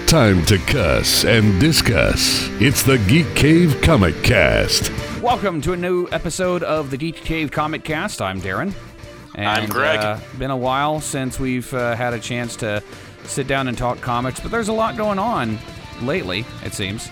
Time to cuss and discuss. It's the Geek Cave Comic Cast. Welcome to a new episode of the Geek Cave Comic Cast. I'm Darren. And, I'm Greg. Been a while since we've had a chance to sit down and talk comics, but there's a lot going on lately, it seems.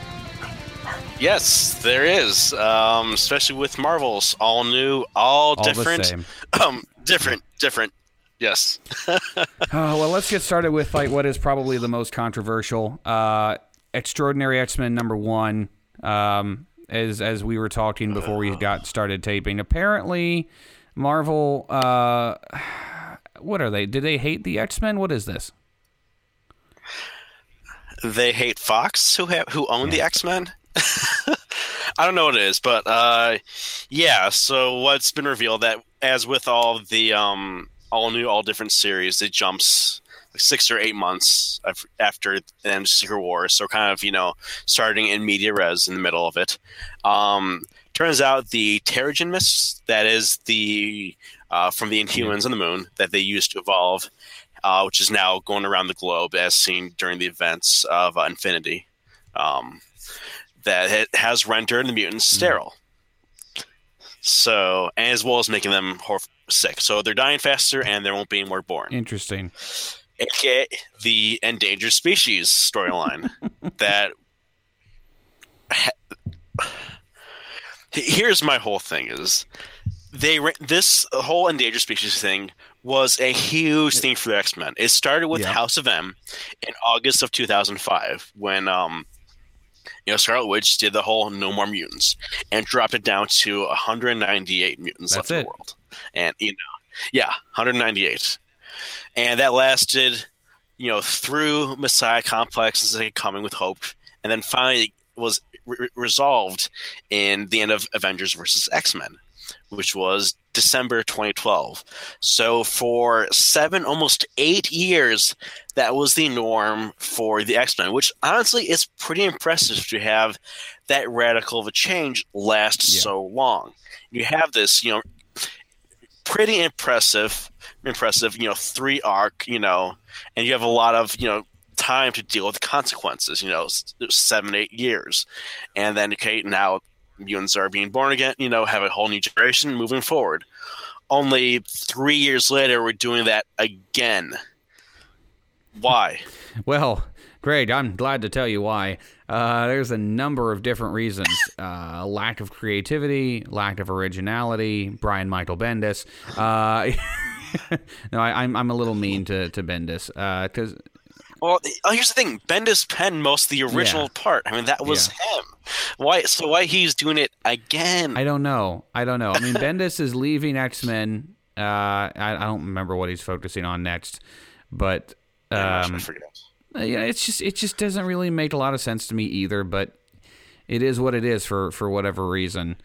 Yes, there is, especially with Marvel's all new, all different, the same. different. Yes. Well, let's get started with what is probably the most controversial. Extraordinary X-Men #1. As we were talking before we got started taping, apparently Marvel. What are they? Do they hate the X-Men? What is this? They hate Fox, who own the X-Men. I don't know what it is, but yeah. So what's been revealed that, as with all the all new, all different series, it jumps like 6 or 8 months after the end of Secret War. So kind of, starting in media res in the middle of it. Turns out the Terrigen Mist, that is the from the Inhumans on the moon that they used to evolve, which is now going around the globe as seen during the events of Infinity, that it has rendered the mutants sterile. So, as well as making them sick. So they're dying faster and there won't be any more born. Interesting. AKA the endangered species storyline. Here's my whole thing is, this whole endangered species thing was a huge thing for the X-Men. It started with House of M in August of 2005 when Scarlet Witch did the whole no more mutants and dropped it down to 198 mutants left in the world. And 198. And that lasted, through Messiah Complex and Coming with Hope, and then finally was resolved in the end of Avengers vs. X-Men, which was December 2012. So for 7, almost 8 years, that was the norm for the X-Men, which honestly is pretty impressive to have that radical of a change last so long. You have this, pretty impressive, 3 arc, and you have a lot of, time to deal with the consequences, 7, 8 years. And then, now mutants are being born again, have a whole new generation moving forward. Only 3 years later, we're doing that again. Why? Well, Greg, I'm glad to tell you why. There's a number of different reasons. Lack of creativity, lack of originality, Brian Michael Bendis. No, I'm a little mean to Bendis because... Well, here's the thing. Bendis penned most of the original part. I mean, that was him. Why he's doing it again? I don't know. I mean, Bendis is leaving X-Men. I don't remember what he's focusing on next, but I forget. It just doesn't really make a lot of sense to me either. But it is what it is for whatever reason.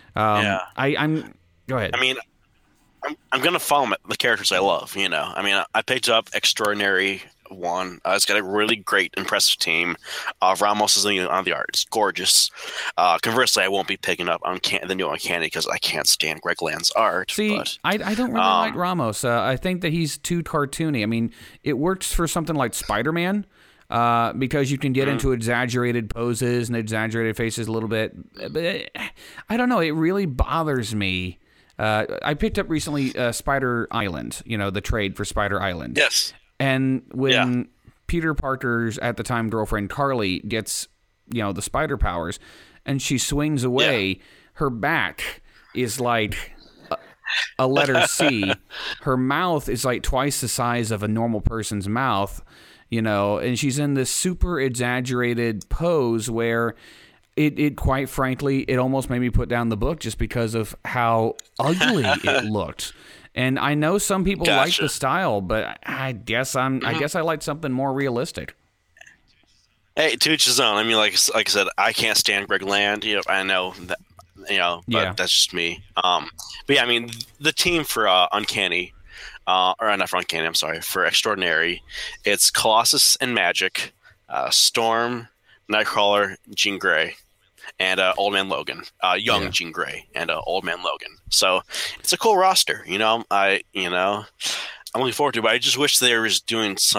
I'm go ahead. I mean, I'm gonna follow the characters I love. I mean, I picked up Extraordinary 1. It's got a really great, impressive team. Ramos is on the art. It's gorgeous. Conversely, I won't be picking up the new Uncanny because I can't stand Greg Land's art. See, but, I don't really like Ramos. I think that he's too cartoony. I mean, it works for something like Spider-Man because you can get into exaggerated poses and exaggerated faces a little bit. But I don't know. It really bothers me. I picked up recently Spider Island, the trade for Spider Island. Yes. And when Peter Parker's, at the time, girlfriend Carly gets, the spider powers, and she swings away, her back is like a letter C. Her mouth is like twice the size of a normal person's mouth, and she's in this super exaggerated pose where it quite frankly, it almost made me put down the book just because of how ugly it looked. And I know some people like the style, but I guess I like something more realistic. Hey, to each his own. I mean, like I said, I can't stand Greg Land. I know that. But that's just me. But yeah, I mean, the team for Uncanny, or not for Uncanny. I'm sorry, for Extraordinary. It's Colossus and Magic, Storm, Nightcrawler, Jean Grey, and Old Man Logan, young Jean Grey, and Old Man Logan. So it's a cool roster. I'm looking forward to it, but I just wish they was doing some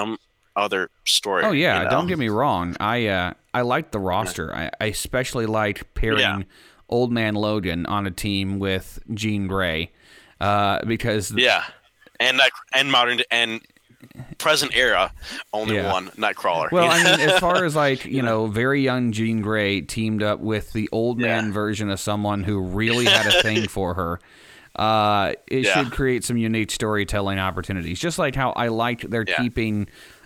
other story. Oh yeah, you know? don't get me wrong. I liked the roster. I especially liked pairing Old Man Logan on a team with Jean Grey, because and modern and present era only one Nightcrawler. Well, I mean, as far as like very young Jean Grey teamed up with the old man version of someone who really had a thing for her. It should create some unique storytelling opportunities. Just like how I liked they're keeping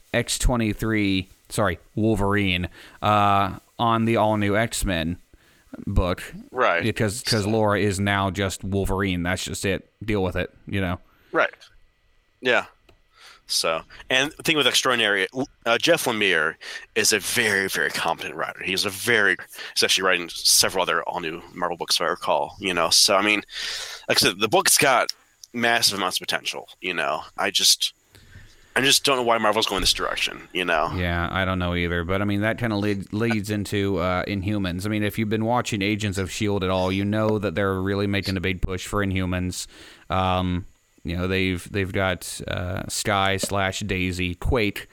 Wolverine, on the all-new X-Men book. Right. Because Laura is now just Wolverine. That's just it. Deal with it, Right. Yeah. So, and the thing with Extraordinary, Jeff Lemire is a very, very competent writer. He's actually writing several other all-new Marvel books, if I recall, So, I mean, like I said, the book's got massive amounts of potential, I just don't know why Marvel's going this direction, Yeah, I don't know either. But, I mean, that kind of leads into Inhumans. I mean, if you've been watching Agents of S.H.I.E.L.D. at all, you know that they're really making a big push for Inhumans. They've got Sky/Daisy Quake,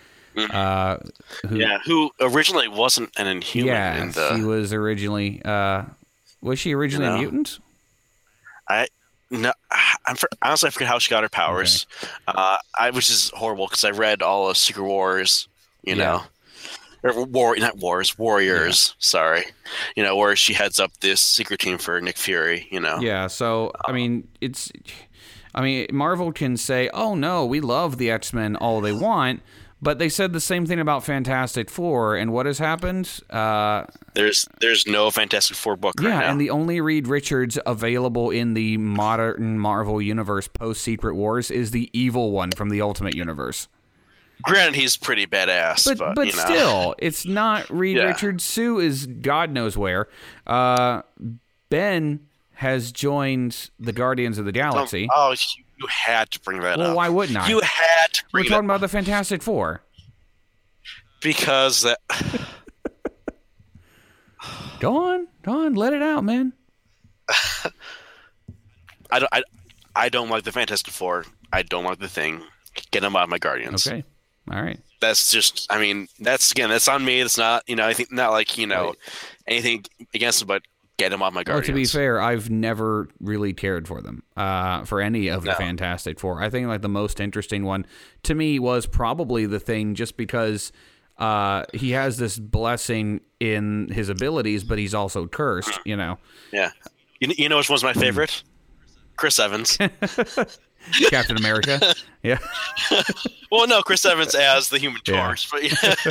who originally wasn't an Inhuman. Yeah, she was originally. Was she originally a mutant? Honestly, I forget how she got her powers. Okay. Which is horrible because I read all of Secret Wars. Warriors. Sorry, where she heads up this secret team for Nick Fury. Yeah. So Marvel can say, "Oh no, we love the X-Men all they want," but they said the same thing about Fantastic Four, and what has happened? There's no Fantastic Four book right now. Yeah, and the only Reed Richards available in the modern Marvel universe post Secret Wars is the evil one from the Ultimate Universe. Granted, he's pretty badass, but still, it's not Reed Richards. Sue is God knows where. Ben has joined the Guardians of the Galaxy. You had to bring that up. Well, why wouldn't I? You had to bring We're talking about the Fantastic Four. Because that... Go on, let it out, man. I don't like the Fantastic Four. I don't like the Thing. Get them out of my Guardians. Okay. All right. That's just, that's on me. It's not, I think not like, anything against them, but get them off my Guardians. Well, to be fair, I've never really cared for them, for any of the Fantastic Four. I think like the most interesting one to me was probably the Thing, just because he has this blessing in his abilities, but he's also cursed, Yeah. You know which one's my favorite? Chris Evans. Captain America. Yeah. Well, no, Chris Evans as the Human Torch, but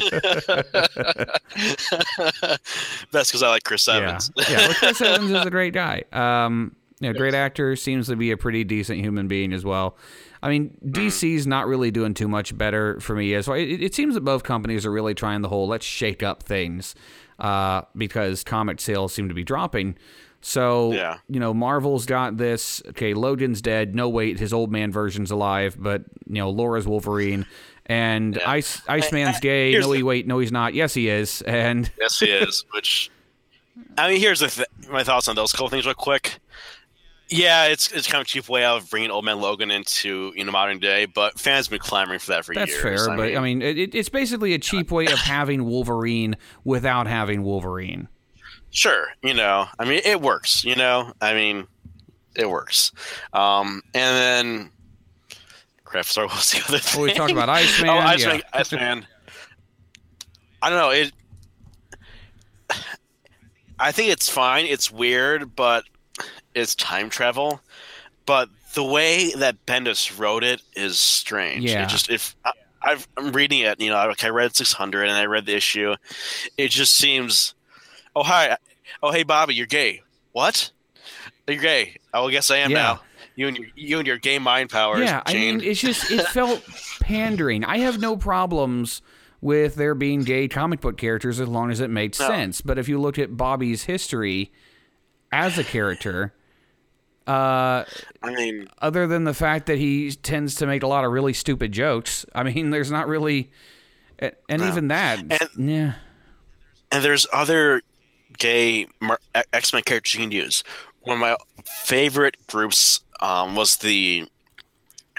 that's because I like Chris Evans. Well, Chris Evans is a great guy. Great actor, seems to be a pretty decent human being as well. I mean, DC's not really doing too much better for me. So it seems that both companies are really trying the whole let's shake up things, because comic sales seem to be dropping. So, Marvel's got this, okay, Logan's dead. No, wait, his old man version's alive, but, Laura's Wolverine. And Iceman's gay. No, he's not. Yes, he is. And yes, he is. Which, here's my thoughts on those couple things real quick. Yeah, it's kind of a cheap way out of bringing Old Man Logan into modern day, but fans have been clamoring for that for years. That's fair, but it's basically a cheap way of having Wolverine without having Wolverine. Sure, it works, it works. And then, crap, sorry, what was the other thing? Well, we talked about Iceman. Oh, Iceman. I don't know, I think it's fine, it's weird, but it's time travel. But the way that Bendis wrote it is strange. Yeah. I'm reading it, I read 600 and I read the issue. It just seems... Oh, hi. Oh, hey, Bobby, you're gay. What? You're gay. Oh, I guess I am now. You and your gay mind powers. Yeah, Jane. It's just, it felt pandering. I have no problems with there being gay comic book characters as long as it made sense. But if you look at Bobby's history as a character, other than the fact that he tends to make a lot of really stupid jokes, there's not really... And even that... And there's other gay X-Men characters you can use. One of my favorite groups was the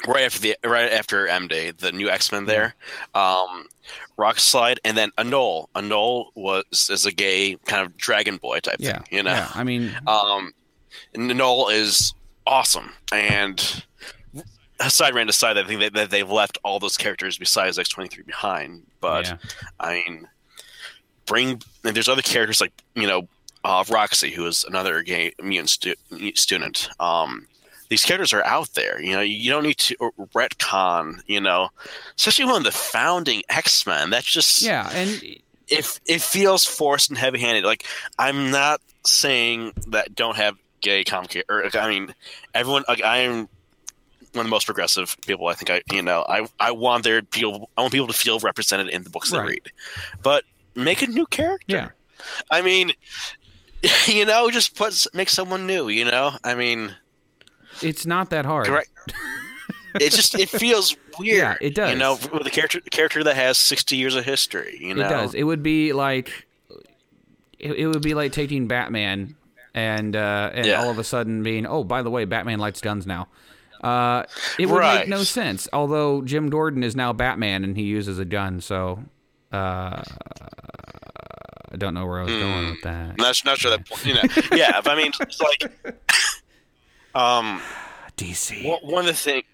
right after M Day, the new X-Men there. Rock Slide, and then Anole. Anole is a gay kind of dragon boy type thing, you know. Yeah, I mean, and Anole is awesome. And aside random aside, I think that they've left all those characters besides X-23 behind. But I mean, and there's other characters like Roxy, who is another gay mutant student. These characters are out there. You don't need to retcon. Especially one of the founding X-Men. That's just and it feels forced and heavy-handed. Like, I'm not saying that don't have gay comic, or I mean, everyone. Like, I am one of the most progressive people. I think I want people to feel represented in the books they read, but make a new character. Yeah, I mean, just make someone new. I mean. It's not that hard. Correct. It feels weird. Yeah, it does. With a character that has 60 years of history. It does. It would be like taking Batman and all of a sudden being, oh, by the way, Batman lights guns now. It would make no sense. Although Jim Gordon is now Batman and he uses a gun, so I don't know where I was going with that. Not sure that. Yeah, but I mean, it's like. DC. One of the things,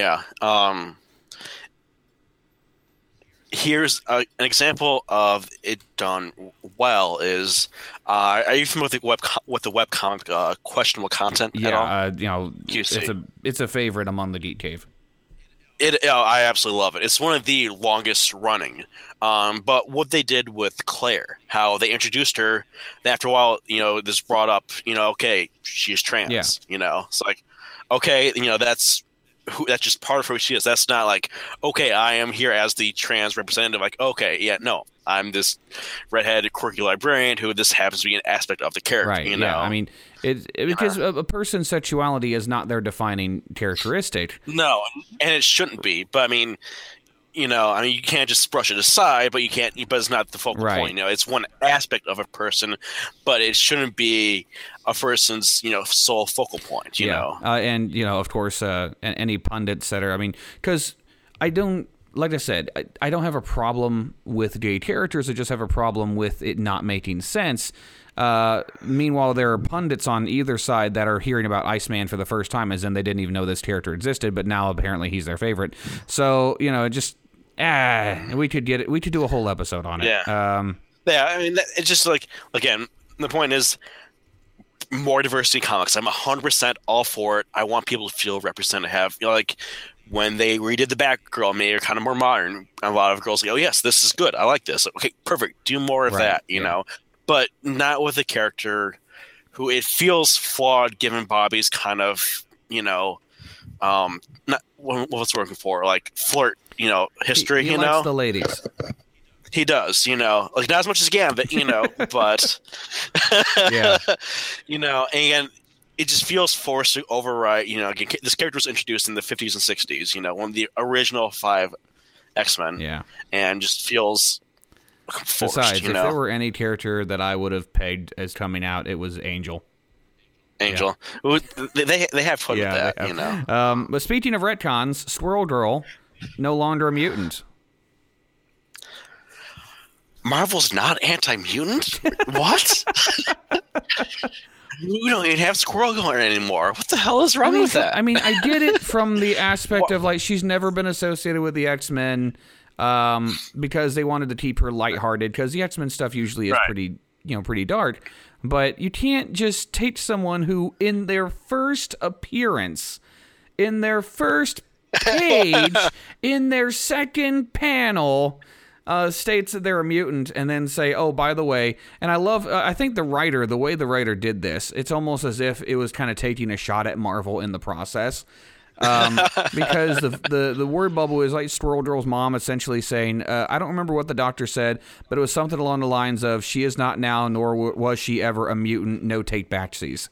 here's an example of it done well. Is are you familiar with the webcomic Questionable Content? At all? It's a favorite among the Geek Cave. I absolutely love it. It's one of the longest running. But what they did with Claire, how they introduced her, and after a while, this brought up, okay, she's trans. Yeah. It's like, okay, that's just part of who she is. That's not like, okay, I am here as the trans representative. Like, okay, yeah, no, I'm this redheaded quirky librarian who this happens to be an aspect of the character. Right. Yeah. I mean, because a person's sexuality is not their defining characteristic. No, and it shouldn't be. But I mean, you can't just brush it aside. But it's not the focal point. It's one aspect of a person, but it shouldn't be a person's sole focal point. And of course, any pundits that are. I mean, because I don't. Like I said, I don't have a problem with gay characters. I just have a problem with it not making sense. Meanwhile, there are pundits on either side that are hearing about Iceman for the first time, as in they didn't even know this character existed, but now apparently he's their favorite. So, we could get it. We could do a whole episode on it. Yeah. I mean, it's just like, again, the point is more diversity in comics. I'm 100% all for it. I want people to feel represented. When they redid the Batgirl, made her kind of more modern, a lot of girls go, oh, yes, this is good. I like this. Okay, perfect. Do more of that, you know. But not with a character who it feels flawed given Bobby's kind of, not what's working for, like flirt, history, he likes the ladies. He does, not as much as Gambit, but, and it just feels forced to override, again, this character was introduced in the 50s and 60s, one of the original 5 X-Men. Yeah. And just feels forced, Besides, if there were any character that I would have pegged as coming out, it was Angel. Angel. Yeah. They have fun with that, But speaking of retcons, Squirrel Girl, no longer a mutant. Marvel's not anti-mutant? What? We don't even have Squirrel Girl anymore. What the hell is wrong with that? I mean, I get it from the aspect of, like, she's never been associated with the X-Men because they wanted to keep her lighthearted, because the X-Men stuff usually is pretty dark. But you can't just take someone who, in their first appearance, in their first page, in their second panel, states that they're a mutant, and then say, oh, by the way, and I think the way the writer did this, it's almost as if it was kind of taking a shot at Marvel in the process. Because the word bubble is like Squirrel Girl's mom essentially saying, I don't remember what the doctor said, but it was something along the lines of, she is not now, nor was she ever a mutant, no take backsies.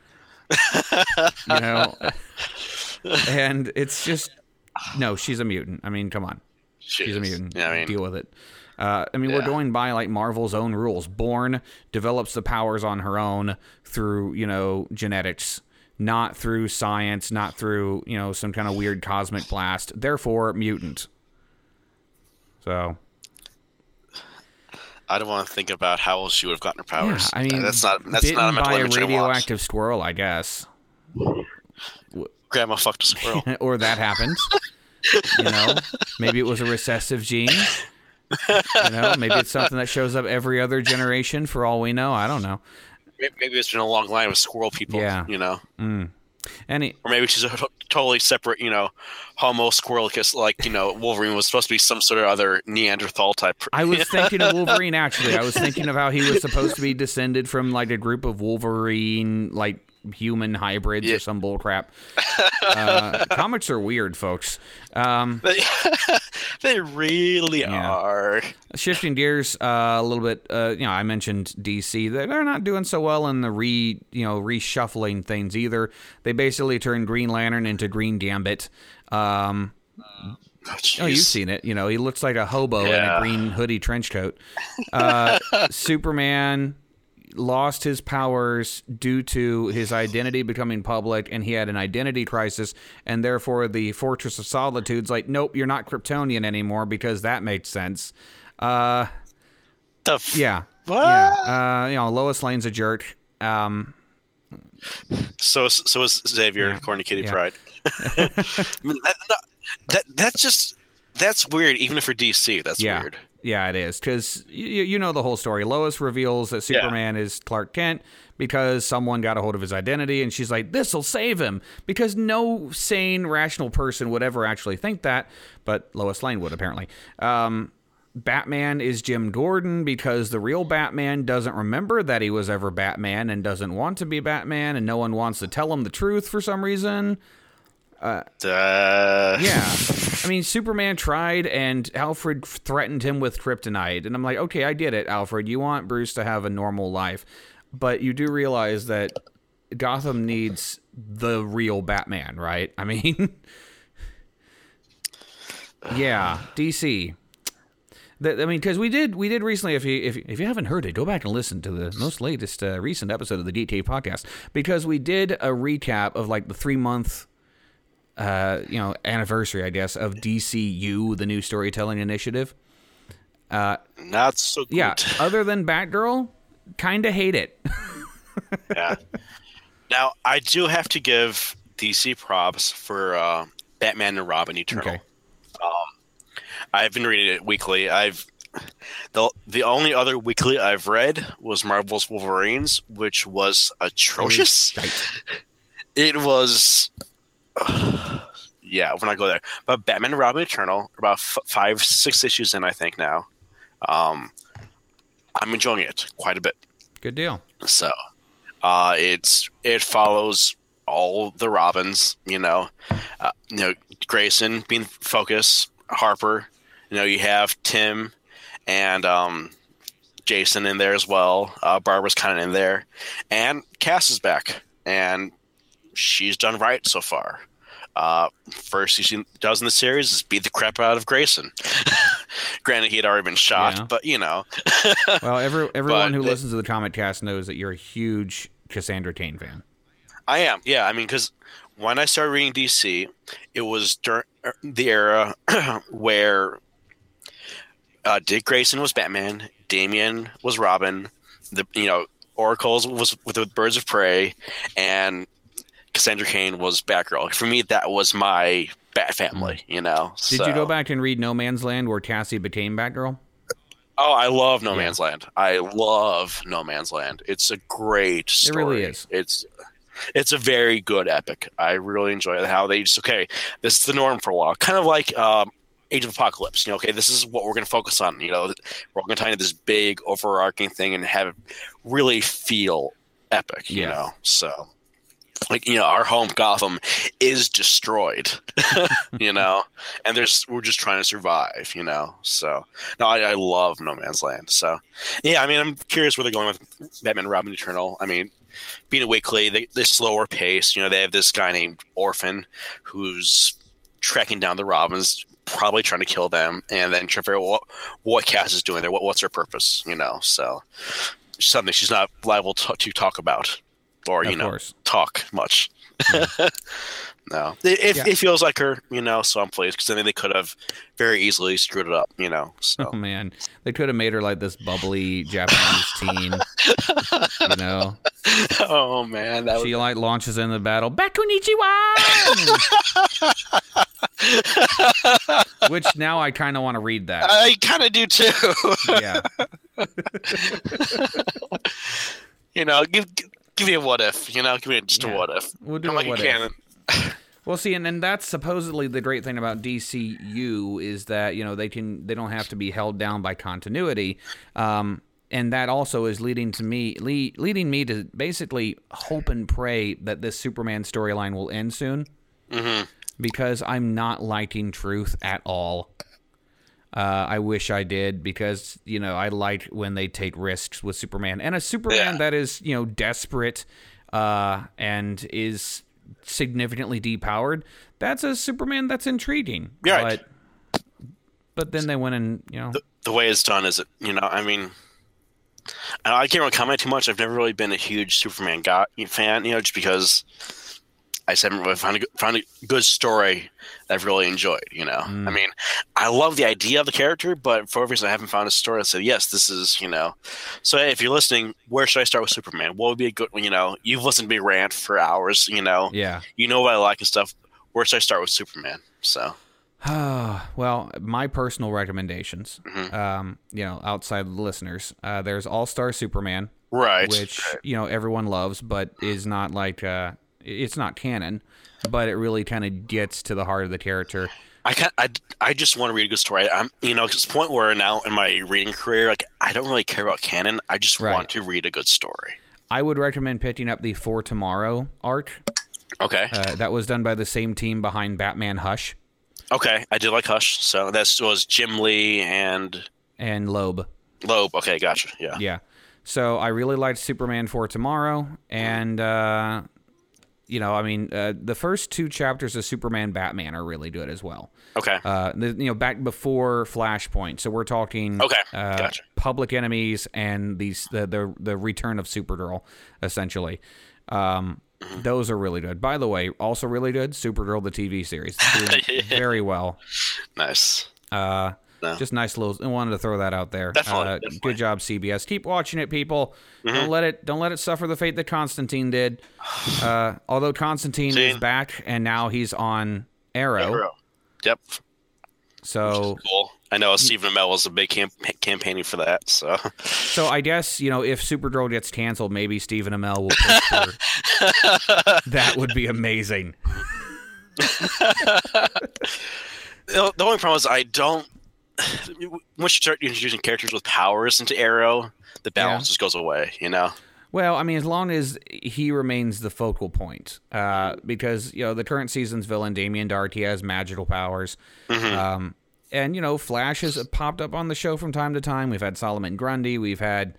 And it's just, no, she's a mutant. I mean, come on. She's a mutant. Yeah, deal with it. We're going by like Marvel's own rules. Bourne develops the powers on her own through, genetics. not through science, not through, some kind of weird cosmic blast. Therefore, mutant. So I don't want to think about how else she would have gotten her powers. Yeah, I mean, that's not a bitten mental by a image I want. radioactive squirrel, I guess. Grandma fucked a squirrel. Or that happened. Maybe it was a recessive gene. Maybe it's something that shows up every other generation for all we know. I don't know. Maybe it's been a long line of squirrel people, Yeah. Or Any maybe she's a totally separate, homo squirrel, because, Wolverine was supposed to be some sort of other Neanderthal type. I was thinking of Wolverine, actually. I was thinking of how he was supposed to be descended from, a group of Wolverine, human hybrids or some bull crap. Comics are weird, folks. They really are. Shifting gears a little bit, I mentioned DC. They're not doing so well in the reshuffling things either. They basically turned Green Lantern into Green Gambit. You've seen it. He looks like a hobo in a green hoodie trench coat. Superman lost his powers due to his identity becoming public, and he had an identity crisis, and therefore the Fortress of Solitude's like, nope, you're not Kryptonian anymore, because that makes sense. What? Lois Lane's a jerk. So is Xavier, according to Kitty Pryde. That's weird, even for DC. That's weird. Yeah, it is, because you know the whole story. Lois reveals that Superman is Clark Kent because someone got a hold of his identity, and she's like, this'll save him, because no sane, rational person would ever actually think that, but Lois Lane would, apparently. Batman is Jim Gordon because the real Batman doesn't remember that he was ever Batman and doesn't want to be Batman, and no one wants to tell him the truth for some reason. Yeah. I mean, Superman tried, and Alfred threatened him with kryptonite. And I'm like, okay, I get it, Alfred. You want Bruce to have a normal life. But you do realize that Gotham needs the real Batman, right? I mean, yeah, DC. Because we did recently. If you haven't heard it, go back and listen to the most latest recent episode of the Geek Cave podcast, because we did a recap of the 3-month anniversary, I guess, of DCU, the new storytelling initiative. Not so good. Yeah, other than Batgirl, kind of hate it. Yeah. Now, I do have to give DC props for Batman and Robin Eternal. Okay. I've been reading it weekly. The only other weekly I've read was Marvel's Wolverines, which was atrocious. It was... we're not going there. But Batman and Robin Eternal, about 5-6 issues in, I think now. I'm enjoying it quite a bit. Good deal. So, it follows all the Robins. Grayson being focus, Harper. You have Tim and Jason in there as well. Barbara's kind of in there, and Cass is back, and she's done right so far. First thing she does in the series is beat the crap out of Grayson. Granted, he had already been shot, but Well, everyone who listens to the Comic Cast knows that you're a huge Cassandra Cain fan. I am, yeah. I mean, because when I started reading DC, it was during the era where Dick Grayson was Batman, Damian was Robin, Oracles was with the Birds of Prey, and Cassandra Cain was Batgirl. For me, that was my Bat family, Did you go back and read No Man's Land, where Cassie became Batgirl? Oh, I love No Man's Land. I love No Man's Land. It's a great story. It really is. It's a very good epic. I really enjoy how they just, this is the norm for a while. Kind of like Age of Apocalypse. This is what we're going to focus on. We're going to tie into this big overarching thing and have it really feel epic, So... our home Gotham is destroyed, and we're just trying to survive, So, no, I love No Man's Land. So, yeah, I mean, I'm curious where they're going with Batman and Robin Eternal. I mean, being a weekly, they're slower pace. They have this guy named Orphan who's tracking down the Robins, probably trying to kill them, and then trying to figure out what Cass is doing there. What's her purpose, So, something she's not liable to talk about. Or, talk much. No, it feels like her, someplace, because I think they could have very easily screwed it up, So Oh man, they could have made her like this bubbly Japanese teen. Oh man, she like launches into the battle. Back to Nichiwa. Which now I kind of want to read that. I kind of do too. Yeah. Give me a what if. Give me just a what if. We'll do a what if. Well, see, and that's supposedly the great thing about DCU is that they don't have to be held down by continuity, and that also is leading me to basically hope and pray that this Superman storyline will end soon, because I'm not liking Truth at all. I wish I did, because I like when they take risks with Superman, and a Superman that is desperate and is significantly depowered. That's a Superman that's intriguing. Right. But then they went and the way it's done is I can't really comment too much. I've never really been a huge Superman fan, just because I just haven't really found a good story that I've really enjoyed. I love the idea of the character, but for obviously I haven't found a story that said, yes, this is, So if you're listening, where should I start with Superman? What would be a good, you've listened to me rant for hours, Yeah. You know what I like and stuff. Where should I start with Superman? So. Well, my personal recommendations, outside the listeners, there's All-Star Superman. Right. Which, everyone loves, but is not like, it's not canon, but it really kind of gets to the heart of the character. I just want to read a good story. I'm, it's the point where now in my reading career, like, I don't really care about canon. I just want to read a good story. I would recommend picking up the For Tomorrow arc. Okay. That was done by the same team behind Batman Hush. Okay, I did like Hush. So that was Jim Lee and Loeb. Loeb. Okay, gotcha. Yeah. Yeah. So I really liked Superman For Tomorrow, and the first 2 chapters of Superman Batman are really good as well. Okay. Back before Flashpoint. So we're talking gotcha. Public Enemies and the return of Supergirl, essentially. Those are really good. By the way, also really good, Supergirl, the TV series. Doing very well. Nice. Just nice little. I wanted to throw that out there. Definitely. Good job, CBS. Keep watching it, people. Don't let it suffer the fate that Constantine did. Although Constantine is back and now he's on Arrow. Yep. So cool. I know Stephen Amell was a big campaigning for that. So I guess if Supergirl gets canceled, maybe Stephen Amell will push for. That would be amazing. The only problem is I don't. Once you start introducing characters with powers into Arrow, the balance just goes away. Well, as long as he remains the focal point, because the current season's villain Damien Darhk has magical powers, and Flash has popped up on the show from time to time. We've had Solomon Grundy, we've had,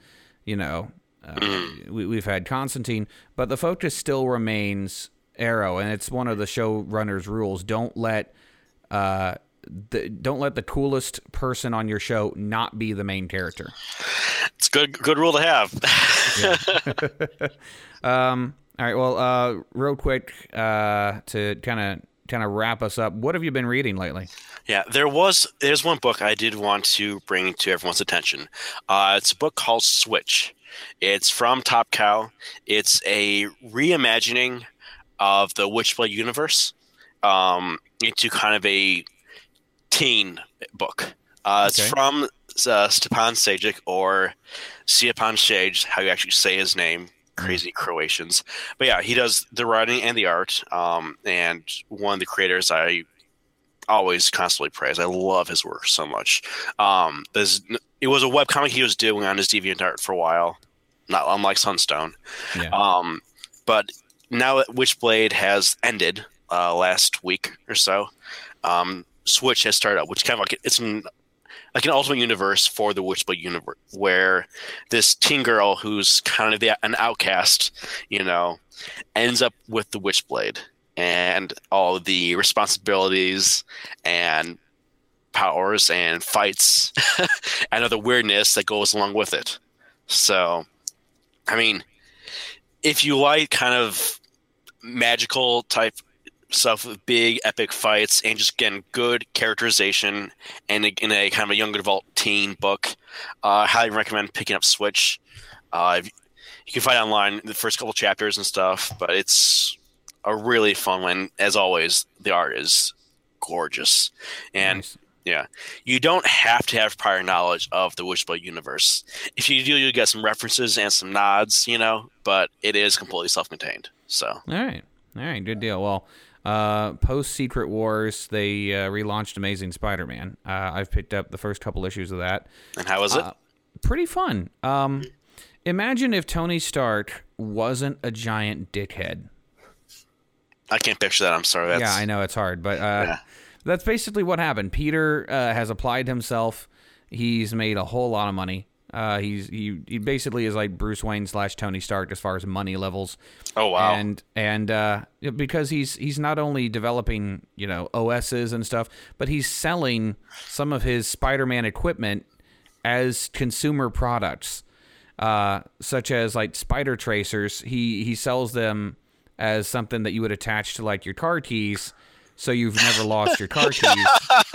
we've had Constantine, but the focus still remains Arrow, and it's one of the showrunners' rules: don't let the coolest person on your show not be the main character. It's good rule to have. All right. Well, real quick, to kind of wrap us up, what have you been reading lately? Yeah, there's one book I did want to bring to everyone's attention. It's a book called Switch. It's from Top Cow. It's a reimagining of the Witchblade universe into kind of a teen book. It's from Stepan Sajic, or Stjepan Šej, how you actually say his name. Crazy Croatians. But yeah, he does the writing and the art. And one of the creators I always constantly praise. I love his work so much. It was a webcomic he was doing on his DeviantArt for a while, not unlike Sunstone. Yeah. But now that Witchblade has ended last week or so, Switch has started up, which kind of it's like an ultimate universe for the Witchblade universe, where this teen girl who's kind of an outcast, ends up with the Witchblade and all of the responsibilities and powers and fights and other weirdness that goes along with it. So, if you like kind of magical type stuff with big epic fights and just again good characterization and in a kind of a young adult teen book. I highly recommend picking up Switch. You can find it online the first couple chapters and stuff, but it's a really fun one. As always, the art is gorgeous. And Nice. yeah, you don't have to have prior knowledge of the Witchblade universe. If you do, you get some references and some nods, but it is completely self-contained. So All right, good deal. Well, post Secret Wars, they relaunched Amazing Spider-Man. I've picked up the first couple issues of that. and how was it? Pretty fun. Imagine if Tony Stark wasn't a giant dickhead. I can't picture that. I'm sorry. Yeah, I know it's hard, but that's basically what happened. Peter has applied himself. He's made a whole lot of money. He basically is like Bruce Wayne / Tony Stark as far as money levels. Oh wow! And because he's not only developing OSs and stuff, but he's selling some of his Spider-Man equipment as consumer products, such as like spider tracers. He sells them as something that you would attach to like your car keys, so you've never lost your car keys.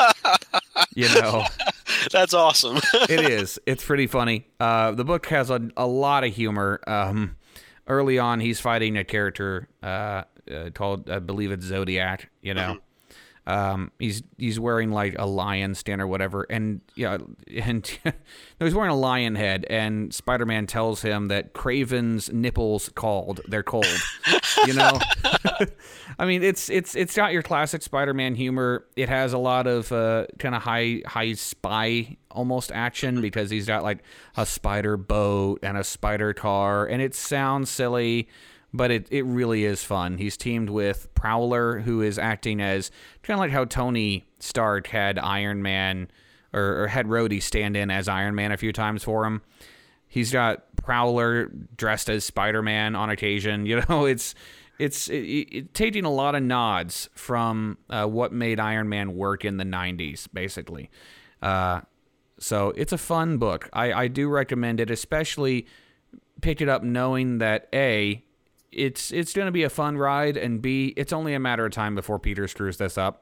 That's awesome. It is. It's pretty funny. The book has a lot of humor. Early on, he's fighting a character called, I believe it's Zodiac. He's wearing like a lion skin or whatever, and he's wearing a lion head. And Spider-Man tells him that Craven's nipples they're cold. I mean, it's got your classic Spider-Man humor. It has a lot of kind of high spy almost action because he's got like a spider boat and a spider car, and it sounds silly, but it really is fun. He's teamed with Prowler, who is acting as kind of like how Tony Stark had Iron Man or had Rhodey stand in as Iron Man a few times for him. He's got Prowler dressed as Spider-Man on occasion. It's taking a lot of nods from what made Iron Man work in the 90s, basically. So it's a fun book. I do recommend it, especially pick it up knowing that A, it's going to be a fun ride, and B, it's only a matter of time before Peter screws this up.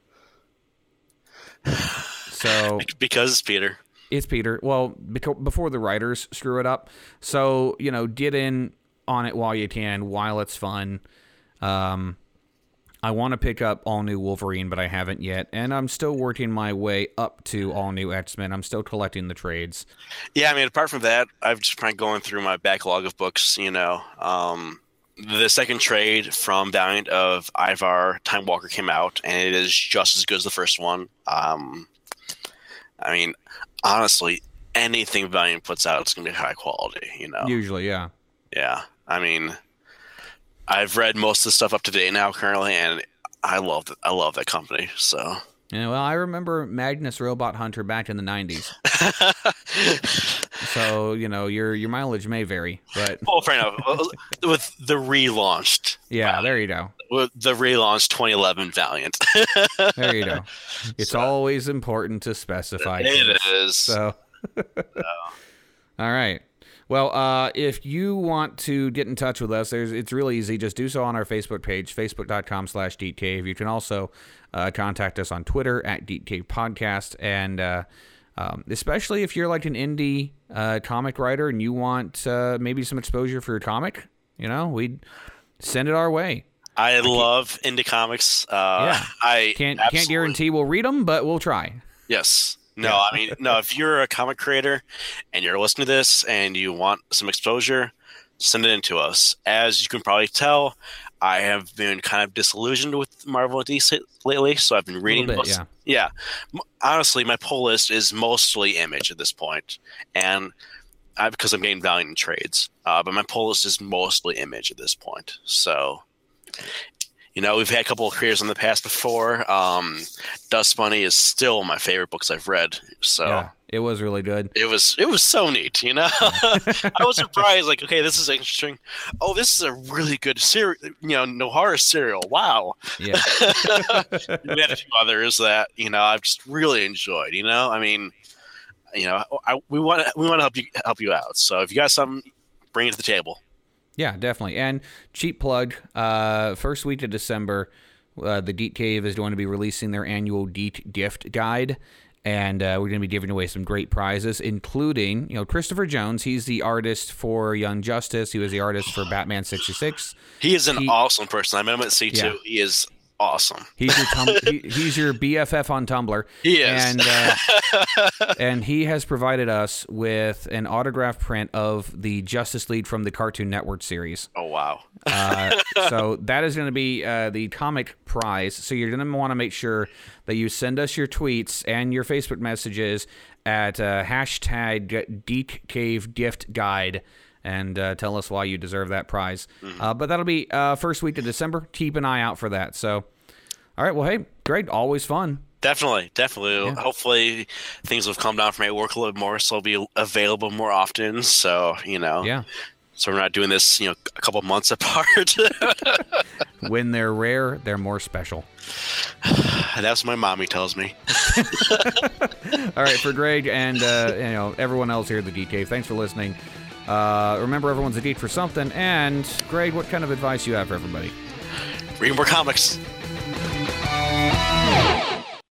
So because it's Peter. It's Peter. Well, before the writers screw it up. So, get in on it while you can, while it's fun. I want to pick up All New Wolverine, but I haven't yet. And I'm still working my way up to All New X-Men. I'm still collecting the trades. Yeah, I mean, apart from that, I've just been going through my backlog of books, the second trade from Valiant of Ivar Time Walker came out, and it is just as good as the first one. I mean, honestly, anything Valiant puts out is going to be high quality, Usually, yeah. Yeah. I mean, I've read most of the stuff up to date now currently, and I love that company. So yeah, well, I remember Magnus Robot Hunter back in the 90s. So, your mileage may vary, but well, fair enough. With the relaunched, yeah, there you go. With the relaunched 2011 Valiant. There you go. It's always important to specify. It is. So, all right. Well, if you want to get in touch with us, it's really easy. Just do so on our Facebook page, facebook.com/DeepCave. You can also contact us on Twitter at DeepCave Podcast. And especially if you're like an indie comic writer and you want maybe some exposure for your comic, we'd send it our way. I love indie comics. Yeah. I can't guarantee we'll read them, but we'll try. Yes. No, I mean, no, if you're a comic creator and you're listening to this and you want some exposure, send it in to us. As you can probably tell, I have been kind of disillusioned with Marvel and DC lately, so I've been reading bit, yeah. Honestly, my pull list is mostly Image at this point, and because I'm getting Valiant in trades. But my pull list is mostly Image at this point. So, we've had a couple of creators in the past before. Dust Bunny is still my favorite books I've read. So yeah, it was really good. It was so neat, I was surprised, like, okay, this is interesting. Oh, this is a really good Nohara serial. Wow. Yeah. We had a few others that, I've just really enjoyed, I mean, we want to help you out. So if you got something, bring it to the table. Yeah, definitely. And cheap plug, first week of December, the Deet Cave is going to be releasing their annual Deet Gift Guide. And we're going to be giving away some great prizes, including, Christopher Jones. He's the artist for Young Justice. He was the artist for Batman 66. He is an awesome person. I met him at C2. Yeah. He is awesome. He's your BFF on Tumblr. He is. And he has provided us with an autographed print of the Justice League from the Cartoon Network series. Oh, wow. So that is going to be the comic prize. So you're going to want to make sure that you send us your tweets and your Facebook messages at hashtag DeetCaveGiftGuide and tell us why you deserve that prize. Mm-hmm. But that'll be first week of December. Keep an eye out for that. So, all right. Well, hey, Greg, always fun. Definitely. Yeah. Hopefully things will calm down for my work a little more, so I'll be available more often. So, Yeah. So we're not doing this, a couple months apart. When they're rare, they're more special. That's what my mommy tells me. All right, for Greg and everyone else here at the Deet Cave, thanks for listening. Remember, everyone's a geek for something. And Greg, what kind of advice you have for everybody? Read more comics.